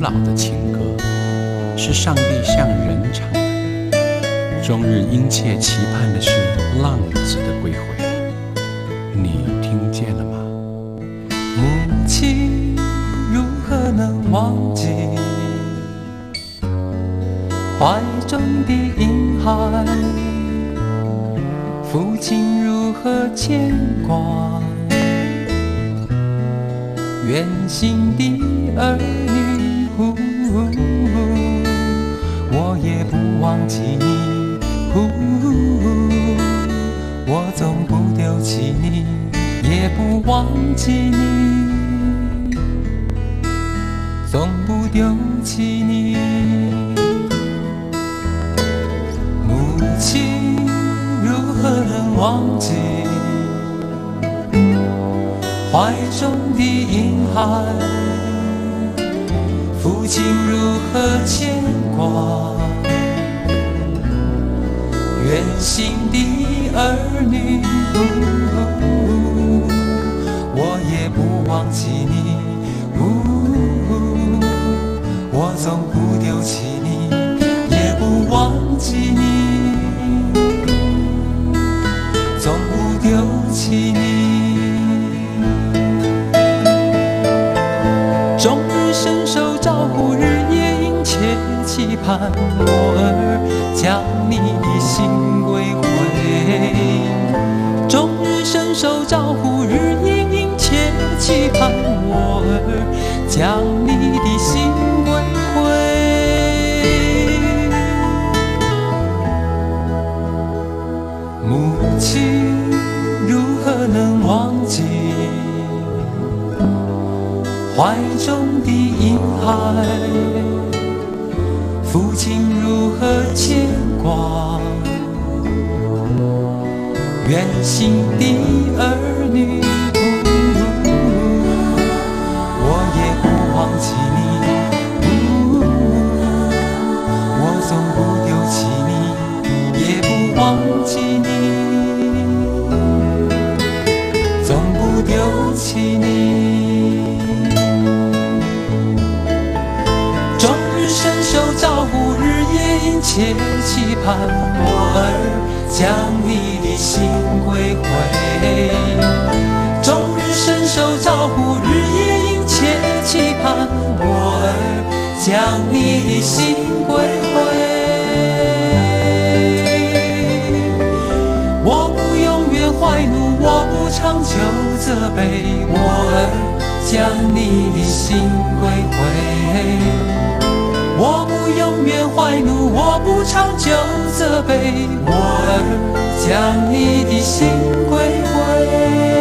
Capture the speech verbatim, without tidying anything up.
老的情歌，是上帝向人唱的，终日殷切期盼的是浪子的归回。你听见了吗？ 母亲如何能忘记怀中的婴孩？父亲如何牵挂远行的儿女？呼呼我也不忘记你，呼我总不丢弃你，也不忘记你，总不丢弃你。母亲如何能忘记怀中的婴孩？父亲如何牵挂远行的儿女？我也不忘记你，我总不丢弃你，也不忘记你，总不丢弃你。终日伸手照顾，日夜殷切期盼，我儿将你的心归回。终日伸手照顾，日夜殷切期盼，我儿将你的心归回。母亲如何能忘记怀中的婴孩？父亲如何牵挂远行的儿女？我也不忘记你，我总不丢弃你，也不忘记你，总不丢弃你。终日伸手照顾，日夜殷切期盼，我儿将你的心归回。终日伸手照顾，日夜殷切期盼，我儿将你的心归回。我不永远怀怒，我不长久责备，我儿将你的心归回。我不永远怀怒，我不长久责备，我儿将你的心归回。